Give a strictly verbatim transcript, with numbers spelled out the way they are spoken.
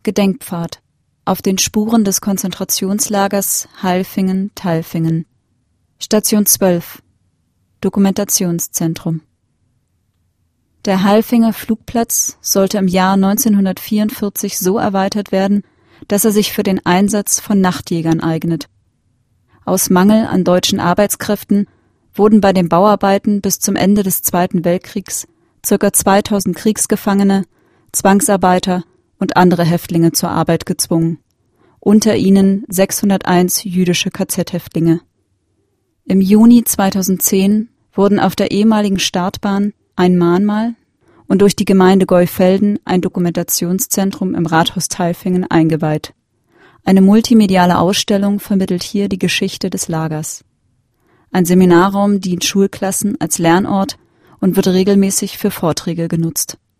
Gedenkpfad auf den Spuren des Konzentrationslagers Halfingen-Talfingen. Station zwölf. Dokumentationszentrum. Der Halfinger Flugplatz sollte im Jahr neunzehnhundertvierundvierzig so erweitert werden, dass er sich für den Einsatz von Nachtjägern eignet. Aus Mangel an deutschen Arbeitskräften wurden bei den Bauarbeiten bis zum Ende des Zweiten Weltkriegs ca. zweitausend Kriegsgefangene, Zwangsarbeiter und andere Häftlinge zur Arbeit gezwungen, unter ihnen sechshunderteins jüdische K Z-Häftlinge. Im Juni zweitausendzehn wurden auf der ehemaligen Startbahn ein Mahnmal und durch die Gemeinde Geufelden ein Dokumentationszentrum im Rathaus Talfingen eingeweiht. Eine multimediale Ausstellung vermittelt hier die Geschichte des Lagers. Ein Seminarraum dient Schulklassen als Lernort und wird regelmäßig für Vorträge genutzt.